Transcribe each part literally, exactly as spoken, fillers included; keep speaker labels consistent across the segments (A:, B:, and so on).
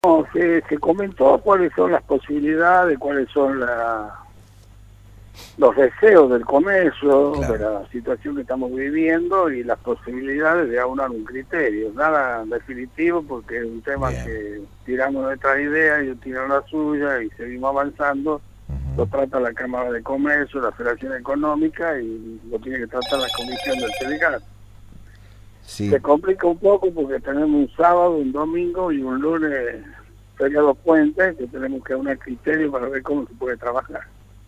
A: No, se, se comentó cuáles son las posibilidades, cuáles son la, los deseos del comercio,
B: Claro.
A: de la situación que estamos viviendo y las posibilidades de aunar un criterio. Nada definitivo porque es un tema
B: Bien.
A: que tiramos nuestras ideas, ellos tiran la suya y seguimos avanzando.
B: Uh-huh.
A: Lo trata la Cámara de Comercio, la Federación Económica y lo tiene que tratar la Comisión del Sindicato.
B: Sí.
A: Se complica un poco porque tenemos un sábado, un domingo y un lunes feriado puente que tenemos que aunar criterio para ver cómo se puede trabajar.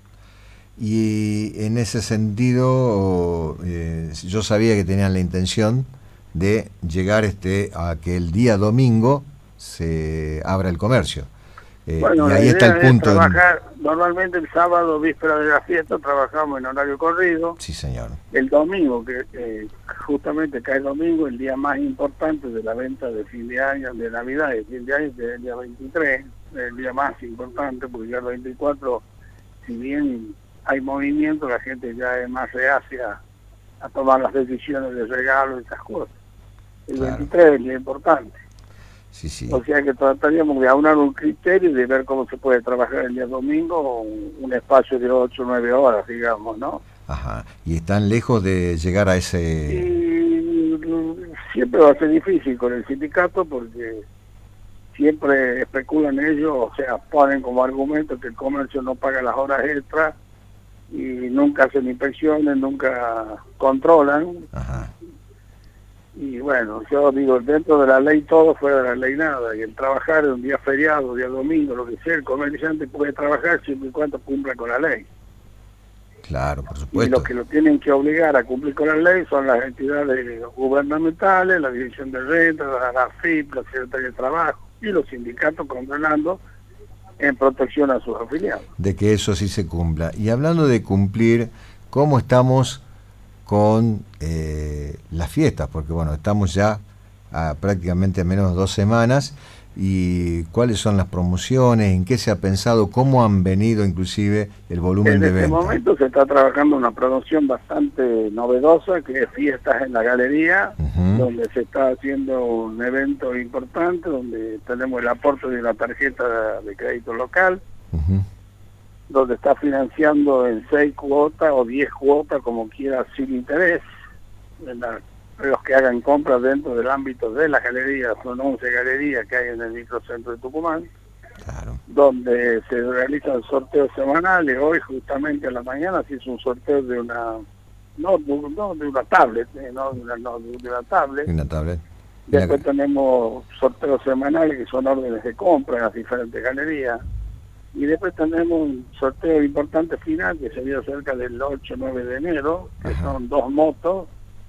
B: Y en ese sentido, eh, yo sabía que tenían la intención de llegar este a que el día domingo se abra el comercio. Eh,
A: bueno,
B: y ahí
A: la
B: está
A: idea
B: el punto.
A: Es trabajar, en... normalmente el sábado, víspera de la fiesta, trabajamos en horario corrido.
B: Sí, señor.
A: El domingo, que eh, justamente cae el domingo, el día más importante de la venta de fin de año, de Navidad y de fin de año, que es el día veintitrés, el día más importante, porque ya el veinticuatro, si bien hay movimiento, la gente ya es más reacia a tomar las decisiones de regalo y esas cosas. El
B: Claro.
A: veintitrés es el día importante.
B: Sí, sí.
A: O sea que trataríamos de aunar un criterio y de ver cómo se puede trabajar el día domingo, un, un espacio de ocho o nueve horas, digamos, ¿no?
B: Ajá. Y están lejos de llegar a ese...
A: Y siempre va a ser difícil con el sindicato porque siempre especulan ellos, o sea, ponen como argumento que el comercio no paga las horas extras y nunca hacen inspecciones, nunca controlan.
B: Ajá.
A: Y bueno, yo digo, dentro de la ley todo, fuera de la ley nada. Y el trabajar un día feriado, día domingo, lo que sea, el comerciante puede trabajar siempre y cuando cumpla con la ley.
B: Claro, por
A: Y
B: supuesto.
A: los que lo tienen que obligar a cumplir con la ley son las entidades gubernamentales, la Dirección de Renta, la, la F I P, la Secretaría de Trabajo y los sindicatos controlando en protección a sus afiliados.
B: De que eso sí se cumpla. Y hablando de cumplir, ¿cómo estamos con eh, las fiestas? Porque bueno, estamos ya a prácticamente menos de dos semanas. ¿Y cuáles son las promociones? ¿En qué se ha pensado? ¿Cómo han venido inclusive el volumen de ventas?
A: En este momento se está trabajando una promoción bastante novedosa, que es Fiestas en la Galería, uh-huh. donde se está haciendo un evento importante, donde tenemos el aporte de la tarjeta de crédito local, uh-huh. donde está financiando en seis cuotas o diez cuotas, como quiera, sin interés, en la los que hagan compras dentro del ámbito de las galerías. Son once galerías que hay en el microcentro de Tucumán, claro. donde se realizan sorteos semanales. Hoy justamente a la mañana se hizo un sorteo de una no, no de una tablet, eh, no, de una, no de una tablet.
B: Una tablet.
A: Después
B: la...
A: tenemos sorteos semanales que son órdenes de compra en las diferentes galerías. Y después tenemos un sorteo importante final que sería cerca del ocho o nueve de enero, que Ajá. son dos motos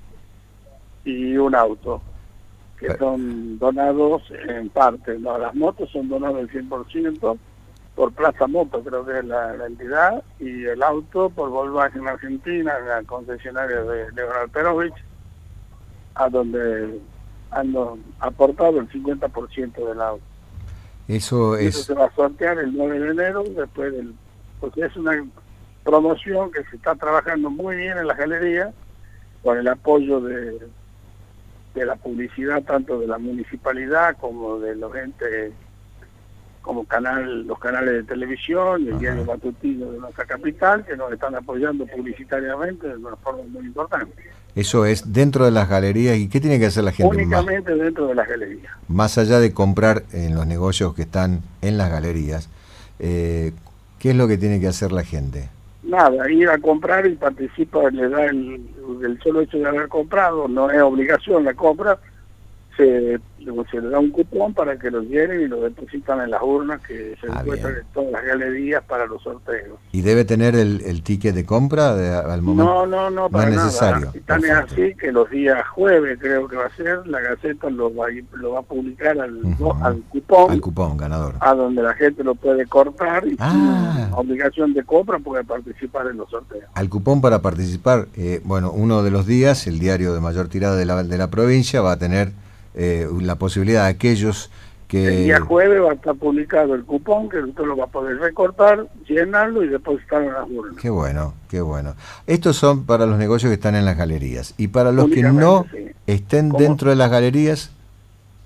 A: y un auto, que Pero... son donados en parte. No, las motos son donadas al cien por ciento por Plaza Moto, creo que es la, la entidad, y el auto por Volkswagen Argentina, la concesionaria de Leonardo Perovich, a donde han aportado el cincuenta por ciento del auto.
B: Eso es...
A: Eso se va a sortear el nueve de enero, después del... porque es una promoción que se está trabajando muy bien en la galería, con el apoyo de... de la publicidad tanto de la municipalidad como de los entes como canal los canales de televisión y el Ajá. diario matutino de nuestra capital, que nos están apoyando publicitariamente de una forma muy importante.
B: Eso es dentro de las galerías. ¿Y qué tiene que hacer la gente?
A: Únicamente más, dentro de las galerías.
B: Más allá de comprar en los negocios que están en las galerías, eh, ¿qué es lo que tiene que hacer la gente?
A: Nada, ir a comprar y participar, le da el, el solo hecho de haber comprado, no es obligación la compra, se, se le da un cupón para que lo llenen y lo depositan en las urnas que se ah, encuentran bien. en todas las galerías para los sorteos.
B: ¿Y debe tener el, el ticket de compra de, al momento?
A: No, no, no, para
B: no es necesario.
A: Nada. Tan es así que los días jueves creo que va a ser, la Gaceta lo va, lo va a publicar al, uh-huh. no, al cupón.
B: Al cupón ganador.
A: A donde la gente lo puede cortar y
B: ah.
A: sin obligación de compra puede participar en los sorteos.
B: Al cupón para participar, eh, bueno, uno de los días, el diario de mayor tirada de la, de la provincia va a tener eh, la posibilidad de aquellos que...
A: El día jueves va a estar publicado el cupón, que usted lo va a poder recortar, llenarlo y depositarlo en las urnas.
B: Qué bueno, qué bueno. Estos son para los negocios que están en las galerías. Y para los que no sí. estén
A: ¿Cómo?
B: dentro de las galerías...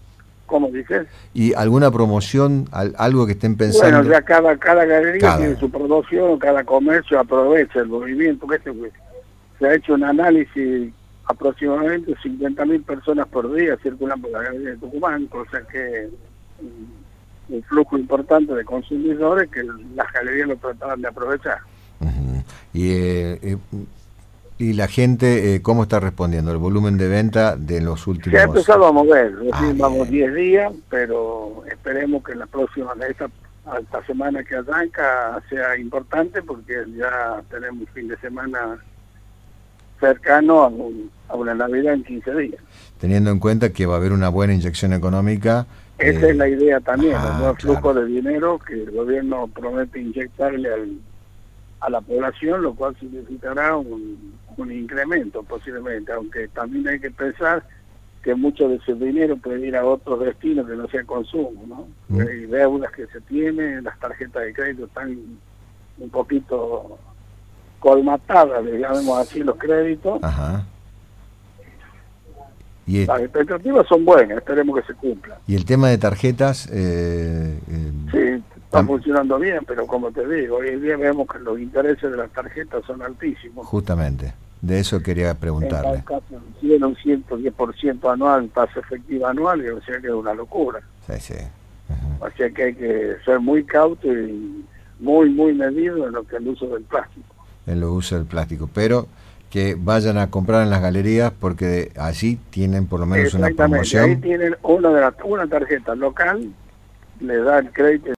A: ¿Cómo dices?
B: ¿Y alguna promoción, al, algo que estén pensando?
A: Bueno, ya cada, cada galería
B: cada.
A: tiene su promoción, cada comercio aprovecha el movimiento. Que este, se ha hecho un análisis, aproximadamente cincuenta mil personas por día circulan por la galería de Tucumán, cosa que un, un flujo importante de consumidores que las galerías lo trataban de aprovechar.
B: Uh-huh. Y eh, eh, ¿Y la gente eh, cómo está respondiendo? ¿El volumen de venta de los últimos...?
A: Se ha empezado a mover, recién
B: ah,
A: vamos diez días, pero esperemos que la próxima, esta, esta semana que arranca sea importante, porque ya tenemos fin de semana cercano a, un, a una Navidad en quince días.
B: Teniendo en cuenta que va a haber una buena inyección económica...
A: Esa eh, es la idea también,
B: ah,
A: el nuevo flujo
B: claro.
A: de dinero que el gobierno promete inyectarle al, a la población, lo cual significará un... un incremento posiblemente, aunque también hay que pensar que mucho de ese dinero puede ir a otros destinos que no sea consumo, ¿no? Mm. Hay deudas que se tienen, las tarjetas de crédito están un poquito colmatadas, digamos así, los créditos.
B: Ajá. Y
A: las expectativas son buenas, esperemos que se cumplan.
B: ¿Y el tema de tarjetas? Eh, eh,
A: sí, está funcionando bien, pero como te digo, hoy en día vemos que los intereses de las tarjetas son altísimos.
B: Justamente. De eso quería preguntarle.
A: En caso, tiene un ciento diez por ciento anual, tasa efectiva anual, y o sea que es una locura.
B: Sí, sí. Uh-huh.
A: O sea que hay que ser muy cauto y muy, muy medido en lo que es el uso del plástico.
B: En el uso del plástico, pero que vayan a comprar en las galerías porque allí tienen por lo menos una promoción.
A: Ahí tienen una, de las, una tarjeta local, le da el crédito